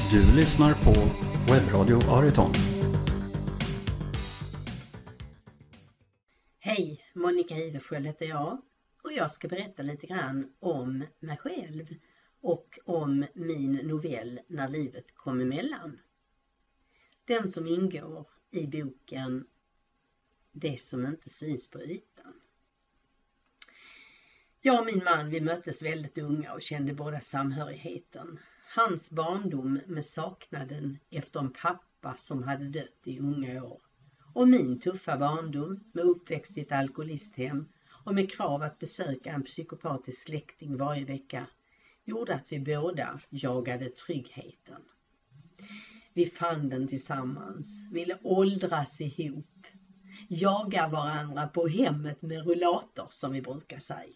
Du lyssnar på Webbradio Ariton. Hej, Monica Ivesköld heter jag och jag ska berätta lite grann om mig själv och om min novell När livet kom emellan. Den som ingår i boken Det som inte syns på ytan. Jag och min man, vi möttes väldigt unga och kände båda samhörigheten. Hans barndom med saknaden efter en pappa som hade dött i unga år. Och min tuffa barndom med uppväxt i ett alkoholisthem och med krav att besöka en psykopatisk släkting varje vecka gjorde att vi båda jagade tryggheten. Vi fann den tillsammans, ville åldras ihop, jaga varandra på hemmet med rullator som vi brukar säga.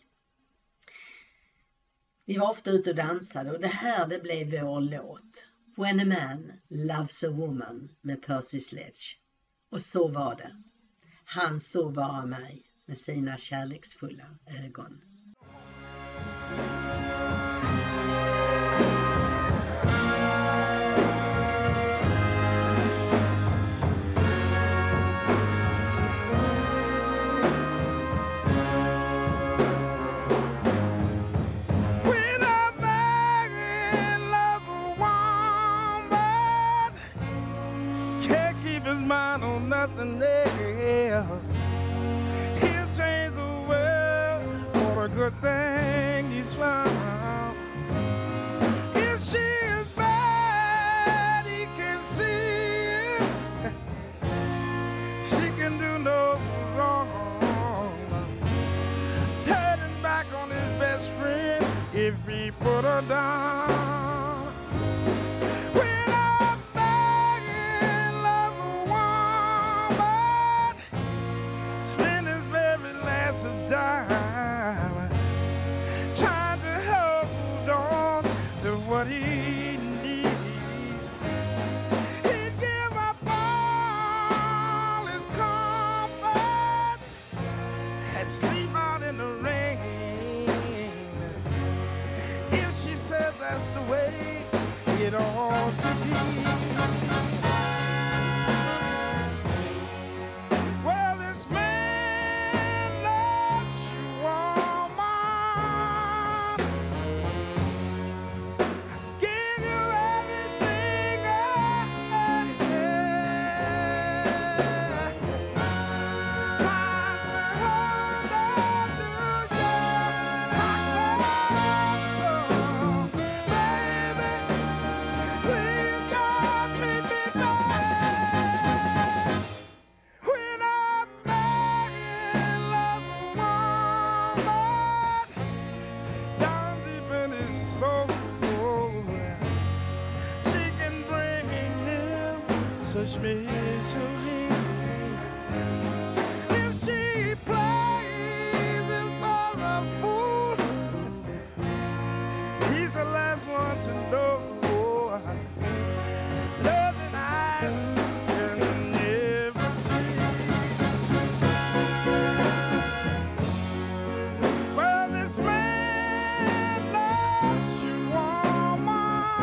Vi var ofta ute och dansade och det blev vår låt. When a man loves a woman med Percy Sledge. Och så var det. Han såg bara mig med sina kärleksfulla ögon. Nothing else. He'll change the world for a good thing he's found. If she is bad, he can see it. She can do no wrong. Turning back on his best friend if he put her down. Dime, trying to hold on to what he needs. He'd give up all his comfort and sleep out in the rain. If she said that's the way it ought to be. Such misery. If she plays him for a fool, he's the last one to know. Loving eyes can never see. Well, this man loves you, woman.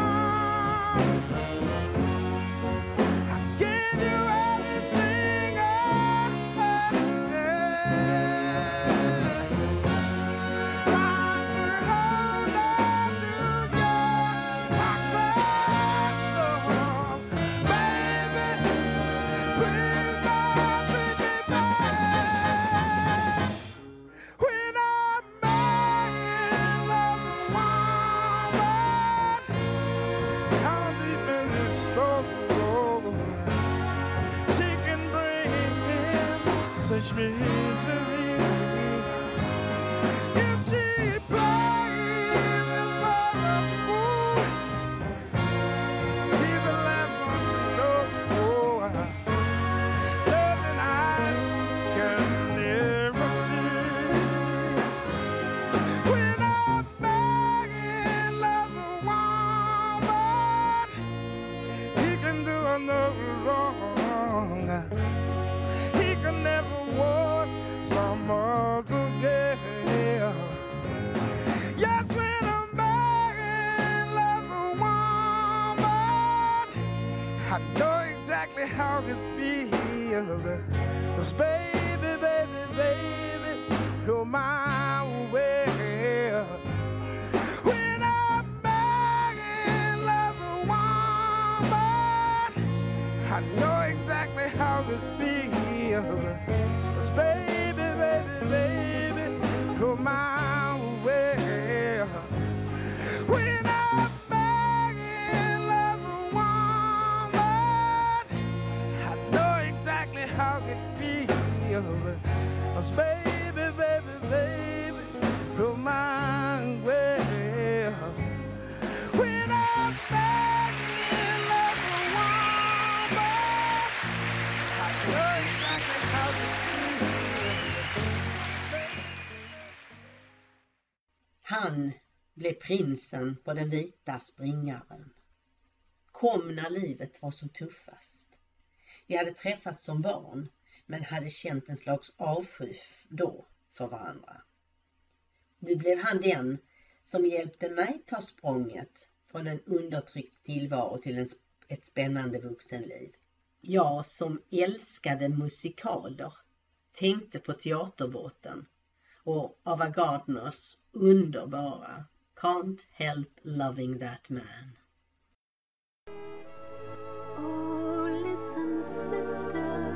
Such misery. If she plays him for a fool, he's the last one to know. Loving eyes can never see. We're not begging love a woman. He can do her no wrong. He can never want some more. 'Cause baby, baby, baby, you're my way. When I'm back in love with woman, I know exactly how it feels. 'Cause baby, baby, baby, you're my way. When I'm back in love with woman, I know exactly how it feels. 'Cause baby, baby, baby, you're my way. When I'm back in love with woman, I know exactly how it feels. Han blev prinsen på den vita springaren. Kom när livet var som tuffast. Vi hade träffats som barn, men hade känt en slags avsky då för varandra. Nu blev han den som hjälpte mig ta språnget från en undertryckt tillvaro till ett spännande vuxenliv. Jag som älskade musikaler tänkte på Teaterbåten och Ava Gardners underbara Can't Help Loving That Man. Oh, listen, sister,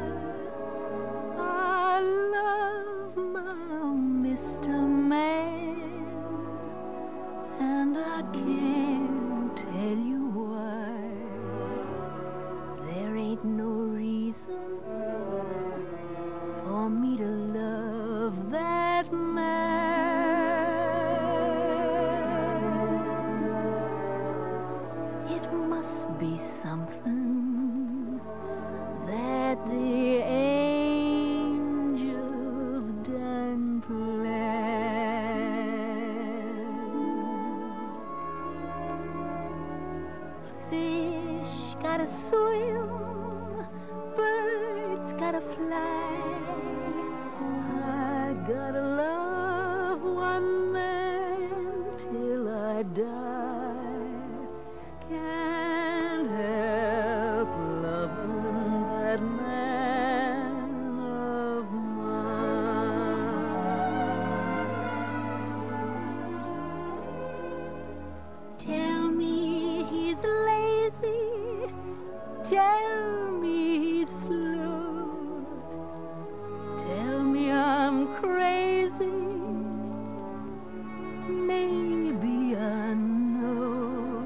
I love my Mr. Man, and I can't tell you why. There ain't no reason for me to love that man. It must be something that the angels done planned. Fish gotta swim, birds gotta fly. I gotta love one man till I die. Can't help loving that man of mine. Tell me he's lazy, tell me he's slow, tell me I'm crazy, maybe I know.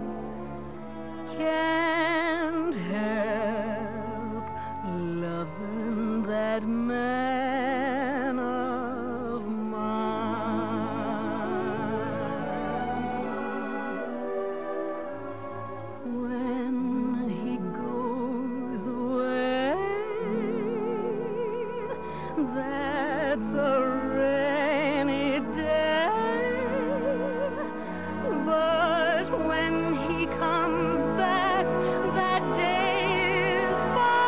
Can't help loving that man of mine. When he goes away, that's a rainy day. But when he comes back, that day is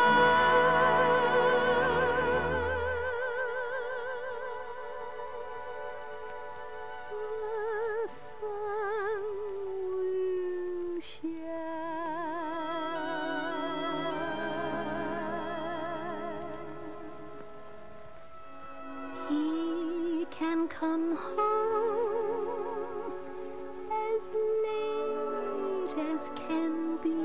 mine. The sun will shine. He can come home as late as can be.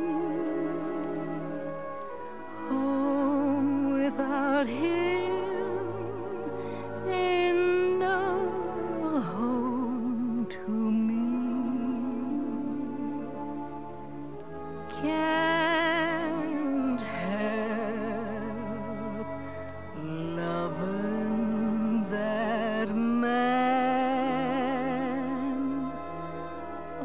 Home without him ain't no home to me. Can't help loving that man of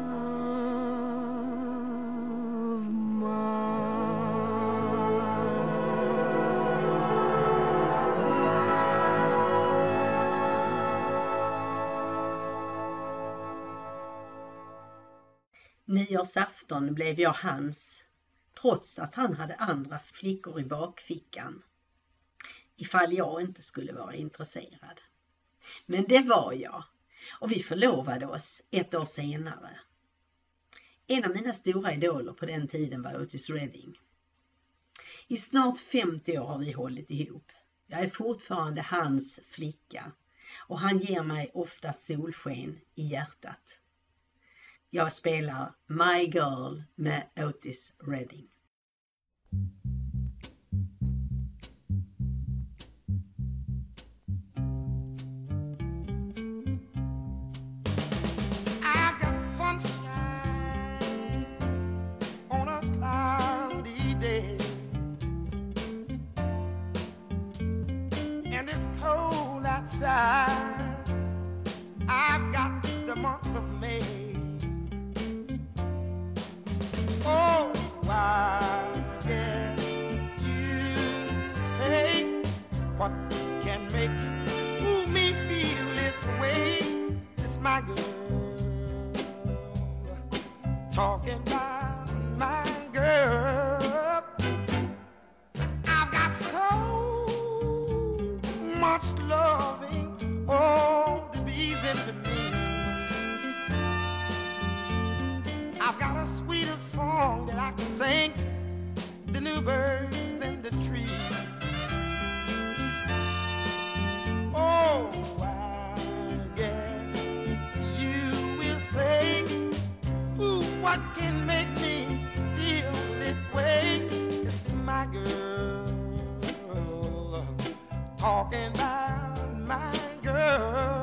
Nyårsafton blev jag hans, trots att han hade andra flickor i bakfickan, ifall jag inte skulle vara intresserad. Men det var jag, och vi förlovade oss 1 år senare. En av mina stora idoler på den tiden var Otis Redding. I snart 50 år har vi hållit ihop. Jag är fortfarande hans flicka och han ger mig ofta solsken i hjärtat. Jag spelar My Girl med Otis Redding. I've got sunshine on a cloudy day, and it's cold outside. I've got the month of May. Oh, I guess you say, what can make me feel this way? It's my girl, talking about my girl. I've got so much loving, oh, the bees into me. I've got a sweeter song that I can sing, the new birds in the trees. Oh, I guess you will say, ooh, what can make me feel this way? It's my girl, talking about my girl.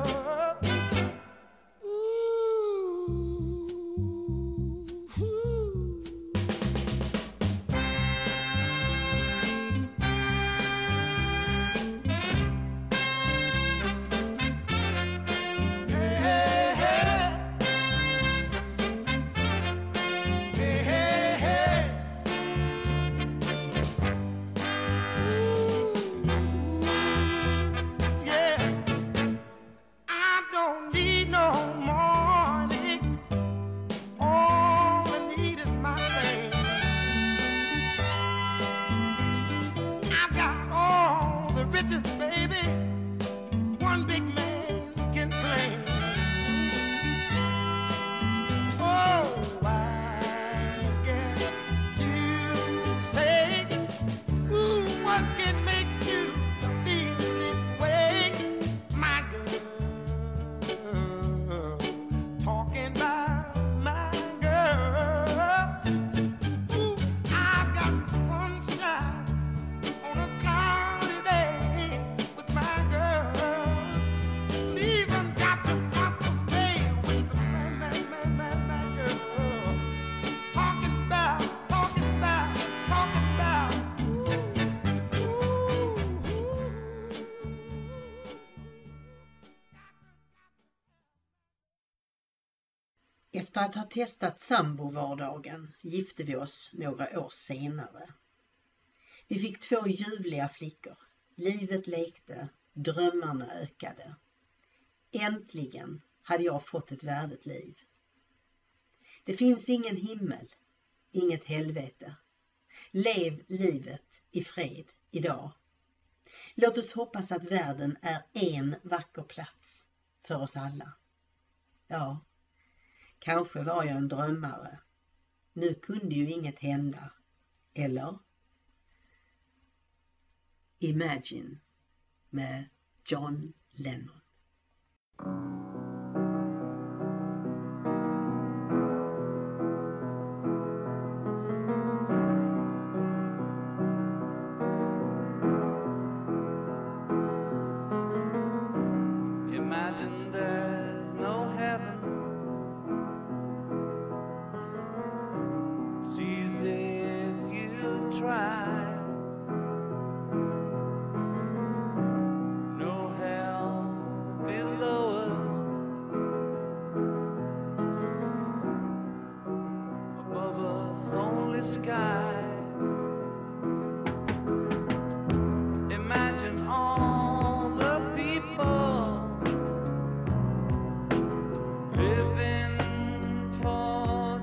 Efter att ha testat sambovardagen gifte vi oss några år senare. Vi fick 2 ljuvliga flickor. Livet lekte, drömmarna ökade. Äntligen hade jag fått ett värdigt liv. Det finns ingen himmel, inget helvete. Lev livet i fred idag. Låt oss hoppas att världen är en vacker plats för oss alla. Ja, kanske var jag en drömmare. Nu kunde ju inget hända. Eller? Imagine med John Lennon. Imagine there's no heaven. It's easy if you try. No hell below us. Above us only sky. Imagine all the people living for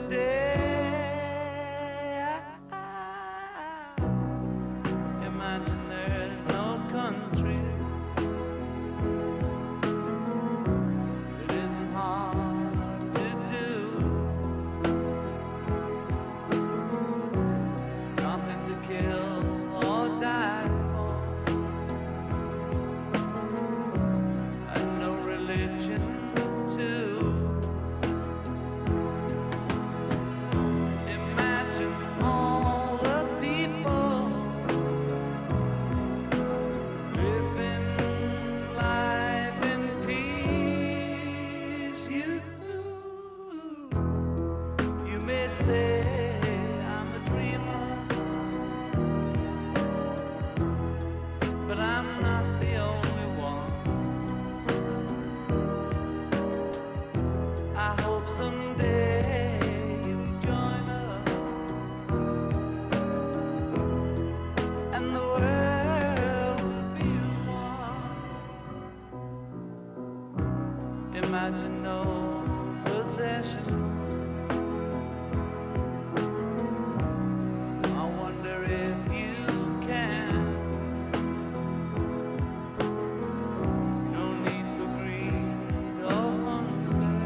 today. Imagine there's no countries. It isn't hard to do. imagine too. Imagine all the people living life in peace. You may say I'm a dreamer, but I'm not the only one. I hope someday you'll join us and the world will be as one. Imagine no possessions. I wonder if you can. No need for greed or hunger,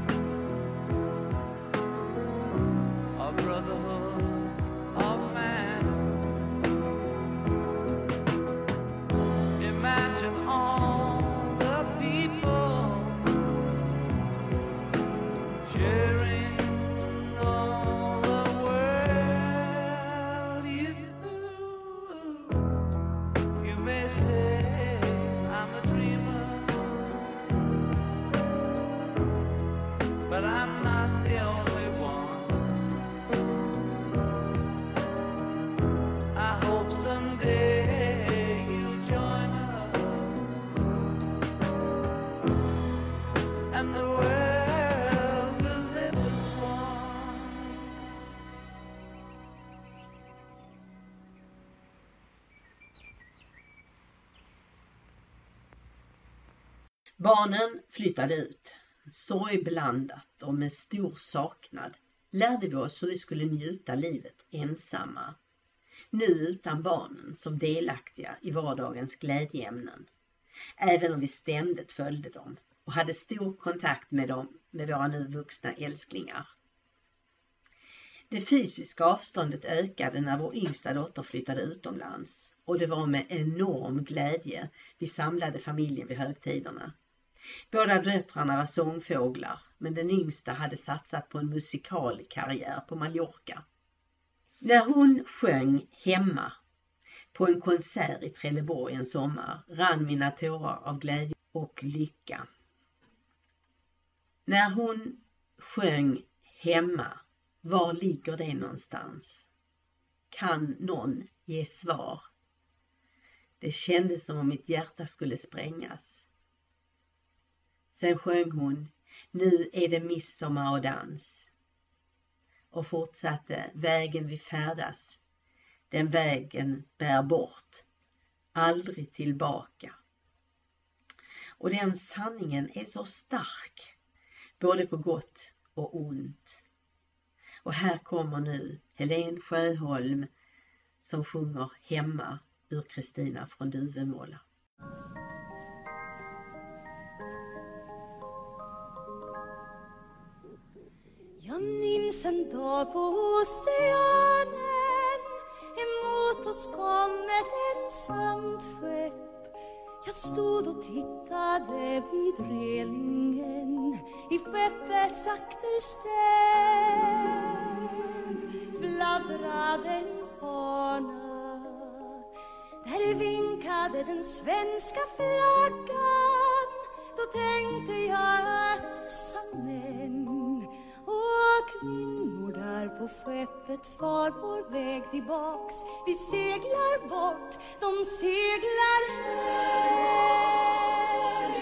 or brotherhood of man. Imagine all the people sharing all the world. You may say I'm a dreamer, but I'm not the only one. I hope someday you'll join us and the world will live as one. Barnen flyttade ut. Sorgblandat och med stor saknad lärde vi oss hur vi skulle njuta livet ensamma. Nu utan barnen som delaktiga i vardagens glädjeämnen. Även om vi ständigt följde dem och hade stor kontakt med dem, med våra nu vuxna älsklingar. Det fysiska avståndet ökade när vår yngsta dotter flyttade utomlands och det var med enorm glädje vi samlade familjen vid högtiderna. Båda döttrarna var sångfåglar, men den yngsta hade satsat på en musikalkarriär på Mallorca. När hon sjöng hemma på en konsert i Trelleborg en sommar rann mina tårar av glädje och lycka. När hon sjöng hemma, var ligger det någonstans? Kan någon ge svar? Det kändes som om mitt hjärta skulle sprängas. Sen sjöng hon, nu är det midsommar och dans. Och fortsatte, vägen vi färdas, den vägen bär bort, aldrig tillbaka. Och den sanningen är så stark, både på gott och ont. Och här kommer nu Helen Sjöholm som sjunger hemma ur Kristina från Duvemåla. Jag minns en dag på oceanen, emot oss kom ett ensamt skepp. Jag stod och tittade vid relingen i skeppets akterstäv. Fladdrade en fana, där vinkade den svenska flaggan. Då tänkte jag att dessa män och kvinnor där på skeppet far vår väg tillbaks. Vi seglar bort, de seglar här.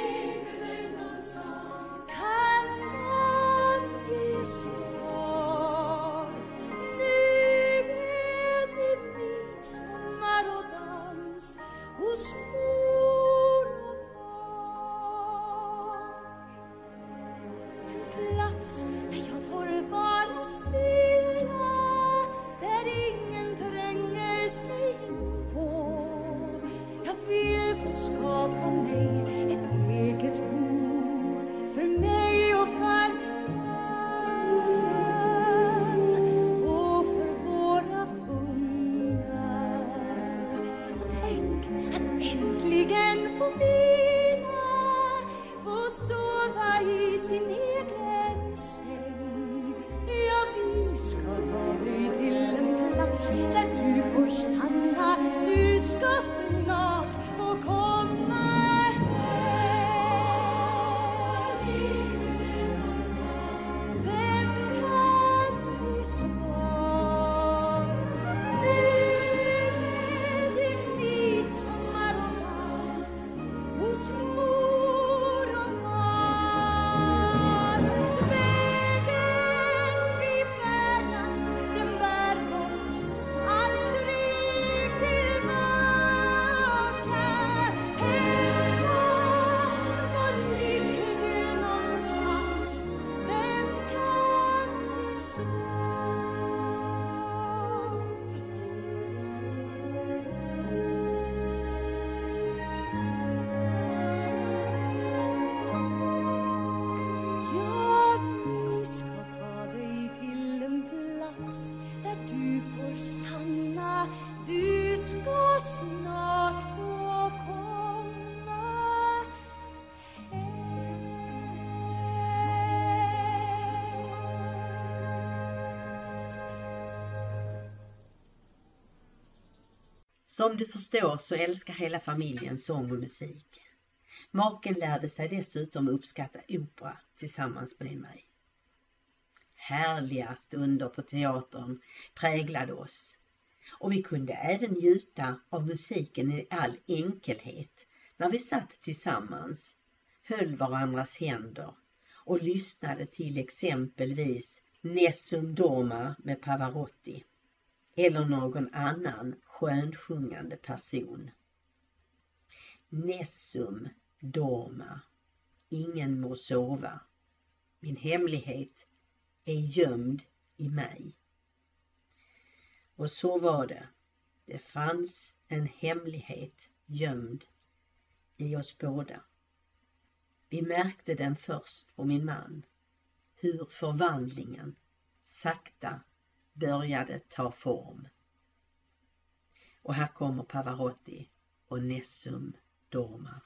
Kan man ge svar? Nu är det midsommar och dans hos mor och far. En plats där jag får vara stilla, där ingen tränger sig in på. Jag vill få skapa mig ett eget bo för mig och för min man och för våra ungar. Och tänk att äntligen få vila, få sova mor och far. Vägen vi färdas, den bär bort aldrig tillbaka. Hemma, var ligger det någonstans? Vem kan ge svar? Vi ska ta dig till en plats där du får stanna. Du ska snart få komma Som du förstår så älskar hela familjen sång och musik. Maken lärde sig dessutom uppskatta opera tillsammans med mig. Härliga stunder på teatern präglade oss. Och vi kunde även njuta av musiken i all enkelhet när vi satt tillsammans, höll varandras händer och lyssnade till exempelvis Nessun Dorma med Pavarotti eller någon annan skönsjungande person. Nessum Dorma, ingen må sova. Min hemlighet är gömd i mig. Och så var det. Det fanns en hemlighet gömd i oss båda. Vi märkte den först på min man. Hur förvandlingen sakta började ta form. Och här kommer Pavarotti och Nessun Dorma.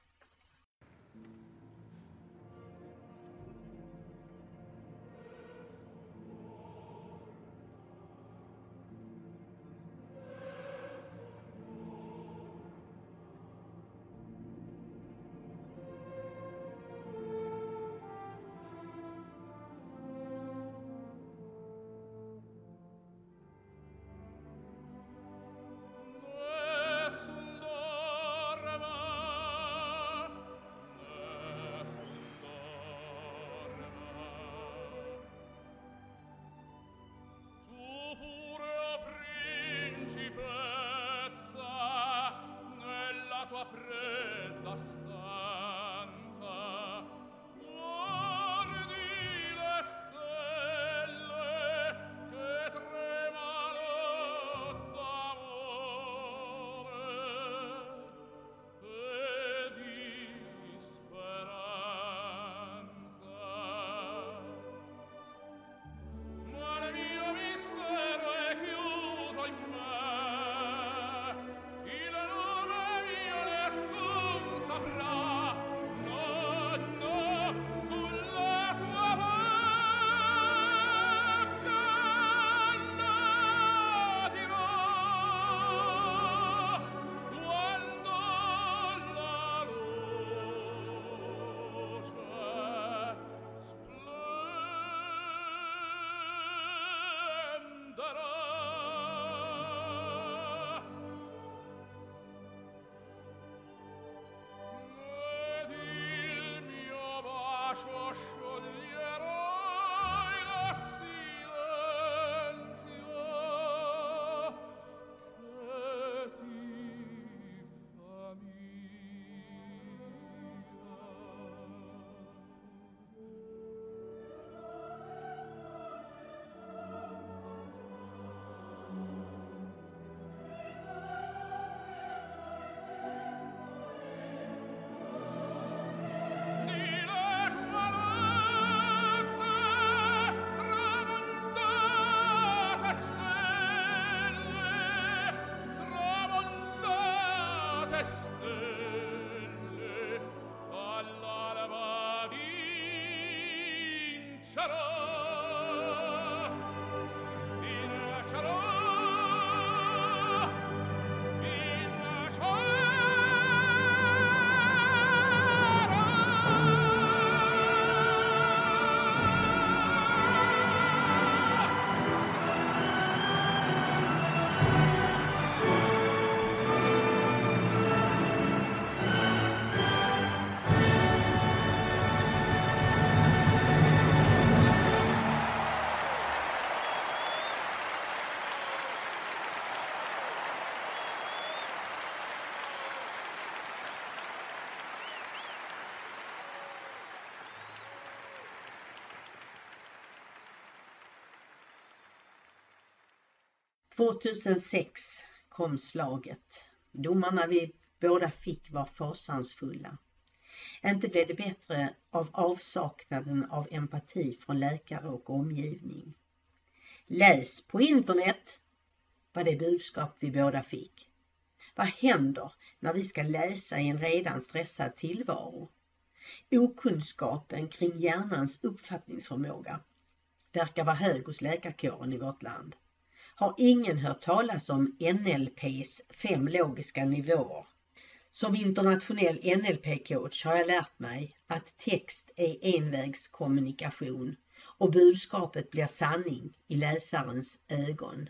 2006 kom slaget. Domarna vi båda fick var fasansfulla. Inte blev det bättre av avsaknaden av empati från läkare och omgivning. Läs på internet, var det budskap vi båda fick. Vad händer när vi ska läsa i en redan stressad tillvaro? Okunskapen kring hjärnans uppfattningsförmåga verkar vara hög hos läkarkåren i vårt land. Har ingen hört talas om NLPs 5 logiska nivåer? Som internationell NLP-coach har jag lärt mig att text är envägskommunikation och budskapet blir sanning i läsarens ögon.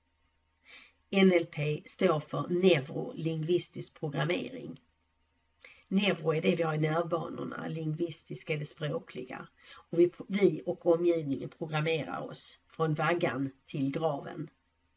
NLP står för neurolingvistisk programmering. Neuro är det vi har i nervbanorna, lingvistisk är det språkliga. Och vi och omgivningen programmerar oss från vaggan till graven.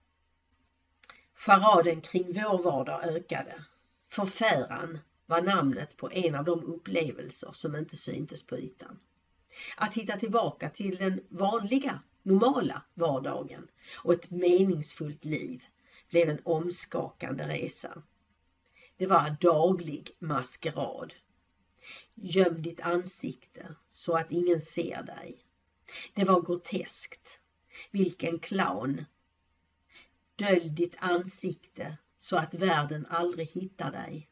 Charaden kring vår vardag ökade. Förfäran var namnet på en av de upplevelser som inte syntes på ytan. Att hitta tillbaka till den vanliga, normala vardagen och ett meningsfullt liv blev en omskakande resa. Det var daglig maskerad. Göm ditt ansikte så att ingen ser dig. Det var groteskt. Vilken clown. Dölj ditt ansikte så att världen aldrig hittar dig.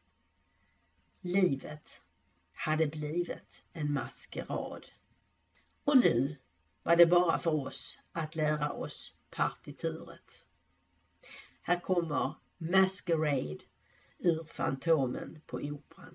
Livet hade blivit en maskerad. Och nu var det bara för oss att lära oss partituret. Här kommer Masquerade ur Fantomen på Operan.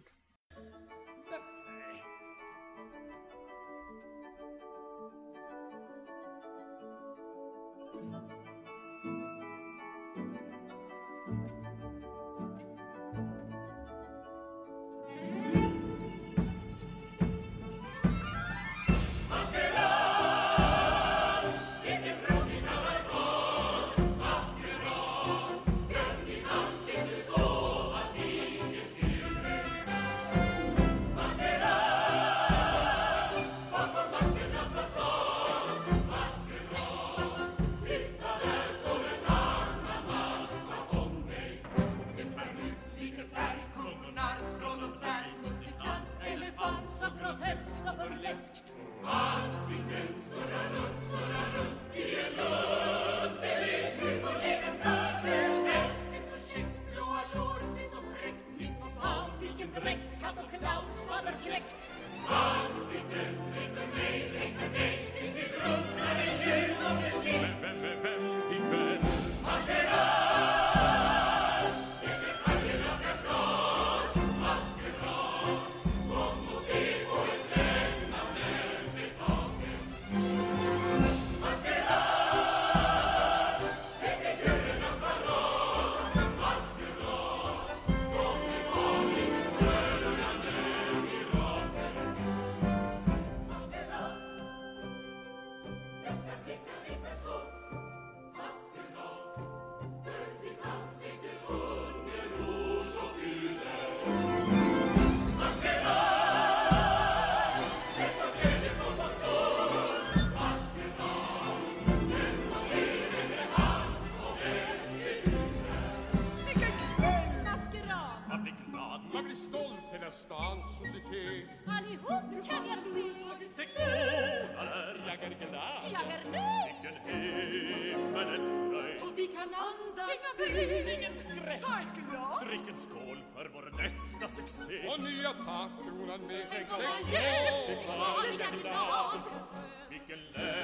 Allihop kan jag se. 6 månader jag är glad. Jag är nöjd. Vilken himmelens fröjd. Och vi kan andas. Inga bry. Ingen skräck. Ta ett glas. Drick en skål för vår nästa succé. Och nya takkronan med Tänk 6 vad jävligt år. det känns glad. Vilken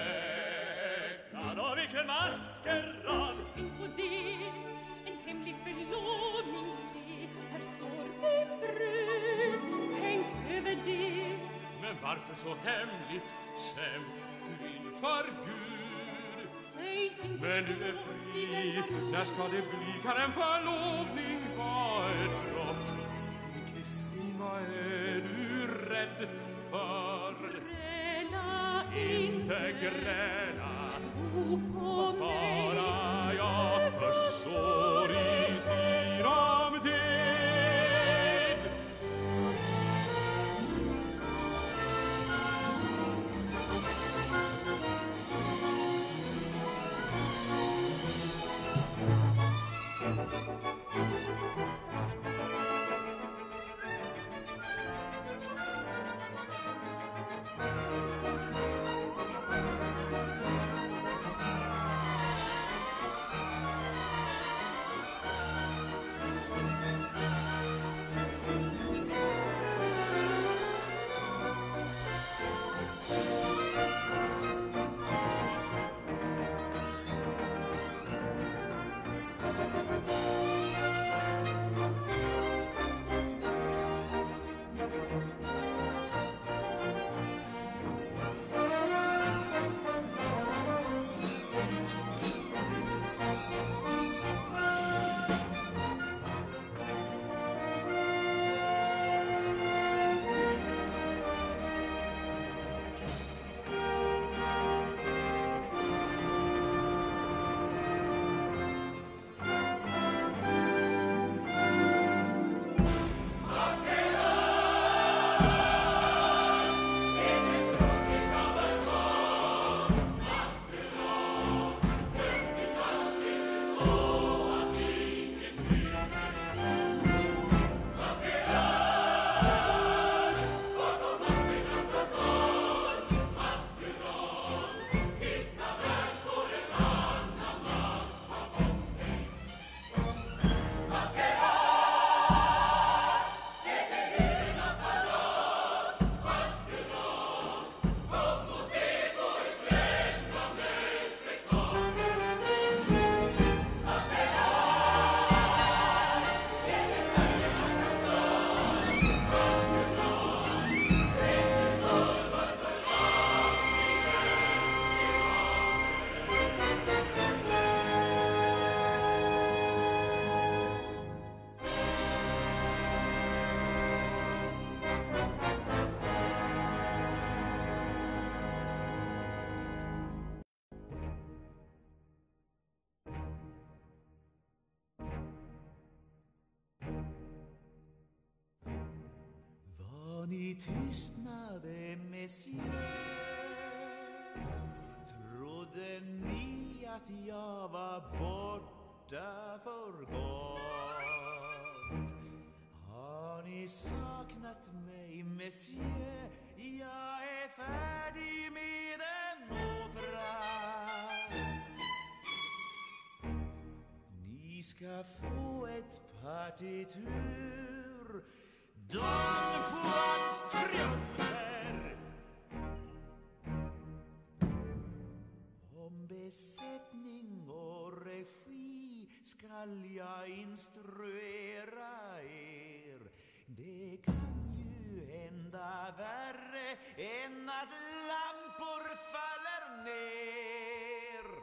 lättnad och vilken maskerad. Tänk på det. En hemlig förlovning se. Här står din brud. Tänk över det. Men varför så hemligt skäms du inför Gud? Säg inte Men du är fri, när ska det bli? Kan en förlovning vara ett brott? Säg Kristi, vad är du rädd för? Gräla Inte gräla, tro på vad sparar jag först sår i sinom tid? vi tystnade, monsieur. Trodde ni att jag var borta för gott? Har ni saknat mig, monsieur? Jag är färdig med en opera. Ni ska få ett partitur, Don Juans triumfer. Om besättning och regi skall jag instruera er. Det kan ju hända värre än att lampor faller ner.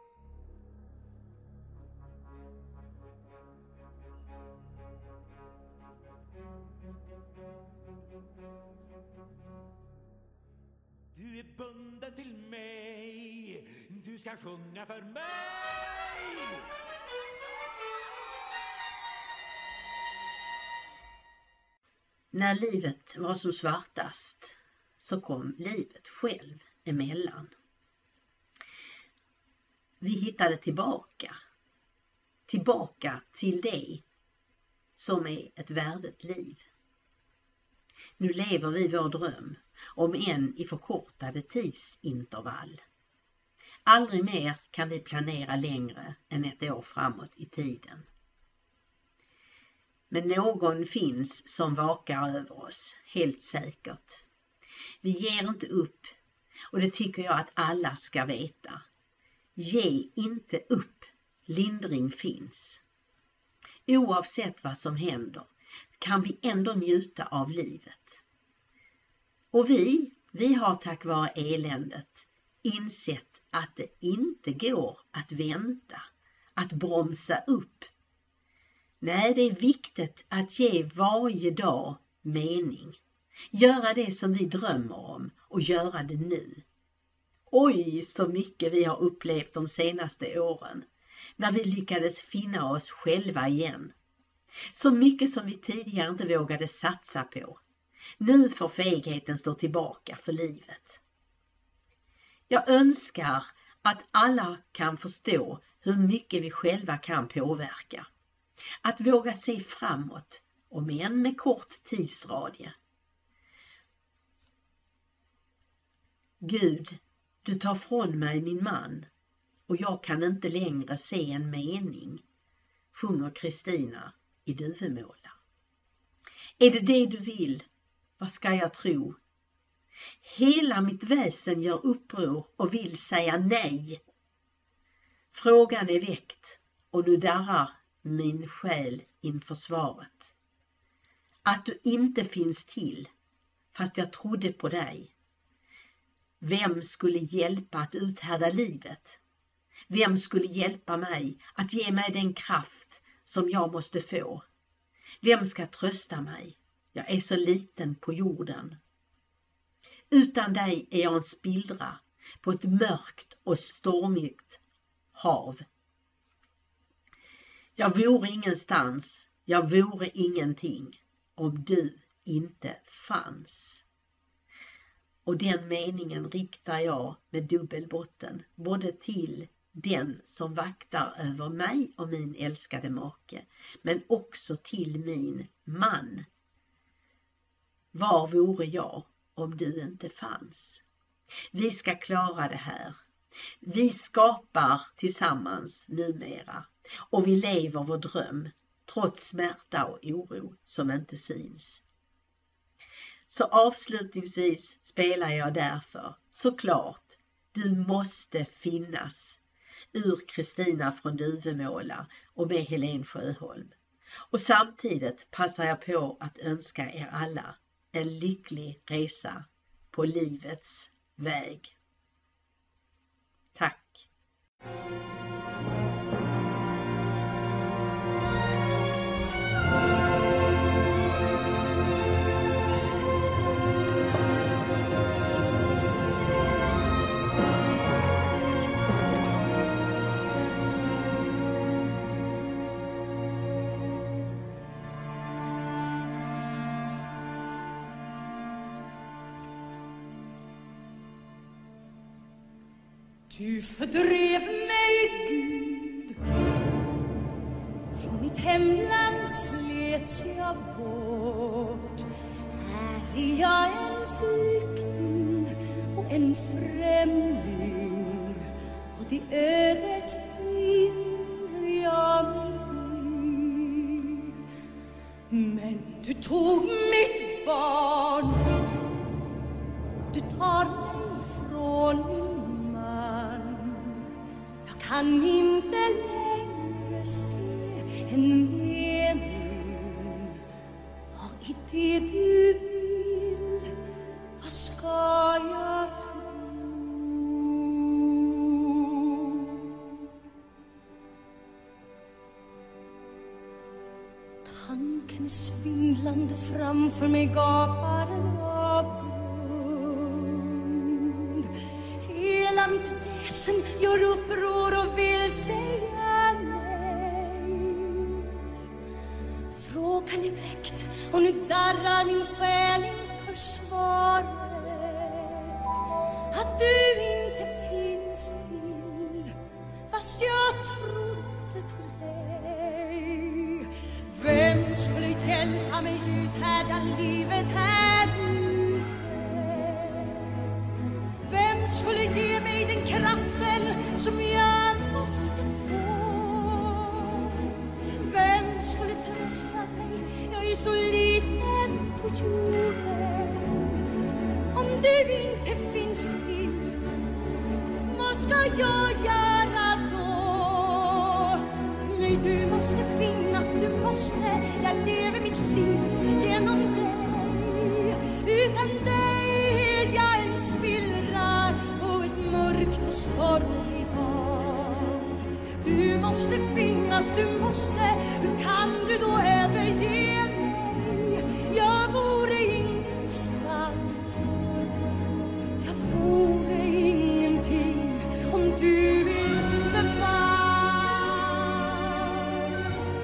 Du är bunden till mig, du ska sjunga för mig. När livet var som svartast så kom livet själv emellan. Vi hittade tillbaka till det som är ett värdigt liv. Nu lever vi vår dröm, om än i förkortade tidsintervall. Aldrig mer kan vi planera längre än ett år framåt i tiden. Men någon finns som vakar över oss, helt säkert. Vi ger inte upp, och det tycker jag att alla ska veta. Ge inte upp, lindring finns. Oavsett vad som händer kan vi ändå njuta av livet. Och vi har tack vare eländet insett att det inte går att vänta, att bromsa upp. Nej, det är viktigt att ge varje dag mening. Göra det som vi drömmer om och göra det nu. Oj, så mycket vi har upplevt de senaste åren när vi lyckades finna oss själva igen. Så mycket som vi tidigare inte vågade satsa på. Nu får fegheten stå tillbaka för livet. Jag önskar att alla kan förstå hur mycket vi själva kan påverka. Att våga se framåt, om än med kort tidsradie. Gud, du tar från mig min man och jag kan inte längre se en mening, sjunger Kristina i Duvemåla. Är det det du vill? Vad ska jag tro? Hela mitt väsen gör uppror och vill säga nej. Frågan är väckt och nu darrar min själ inför svaret. Att du inte finns till, fast jag trodde på dig. Vem skulle hjälpa att uthärda livet? Vem skulle hjälpa mig att ge mig den kraft som jag måste få? Vem ska trösta mig? Jag är så liten på jorden. Utan dig är jag en spillra på ett mörkt och stormigt hav. Jag vore ingenstans, jag vore ingenting om du inte fanns. Och den meningen riktar jag med dubbelbotten både till den som vaktar över mig och min älskade make, men också till min man. Var vore jag om du inte fanns? Vi ska klara det här. Vi skapar tillsammans numera och vi lever vår dröm trots smärta och oro som inte syns. Så avslutningsvis spelar jag därför såklart Du måste finnas ur Kristina från Duvemåla och med Helen Sjöholm. Och samtidigt passar jag på att önska er alla en lycklig resa på livets väg. Tack! Du fördrev mig, Gud. Från mitt hemland slet jag bort. Här är jag en flykting och en främling, och det ödet finner jag mig i. Men du tog mitt barn, du tar mig från min man. Jag kan inte längre se en mening. Vad är det du vill? Vad ska jag tro? Tanken är svindlande, framför mig gapar en avgrund. Hela mitt väsen gör uppror och vill säga nej. Frågan är väckt och nu darrar min själ inför svaret. Att du inte finns till, fast jag trodde på dig. Vem skulle hjälpa mig uthärda livet här ute? Vem skulle ge mig den kraften som jag måste få? Vem skulle trösta mig? Jag är så liten på jorden. Om du inte finns till, vad ska jag göra då? Nej, du måste finnas, du måste. Jag lever mitt liv genom dig. Utan dig är jag en spillra på ett mörkt och stormigt hav. Du måste finnas, du måste. Hur kan du då överge mig? Jag vore ingenstans, jag vore ingenting om du inte fanns.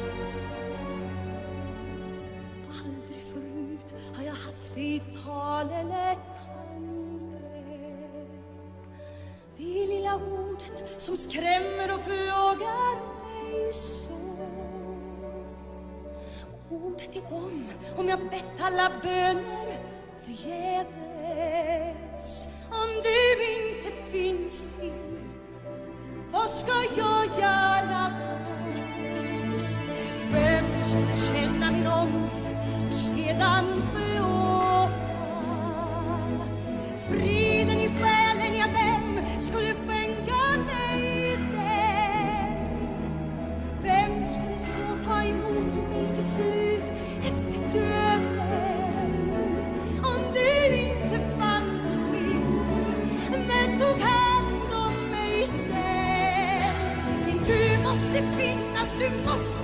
Aldrig förut har jag haft det i tal eller tanke. Det lilla ordet som skrämmer och plågar mig så. Ordet är om jag bett alla böner förgäves. Om du inte finns till, vad ska jag göra då? Vem skulle känna min ånger och sedan förlåta? Friden i själen, ja, vem skulle skänka mig den? Vem skulle så ta emot mig till slut efter döden? Om du inte fanns till, men tog hand om mig sen. Men du måste finnas, du måste.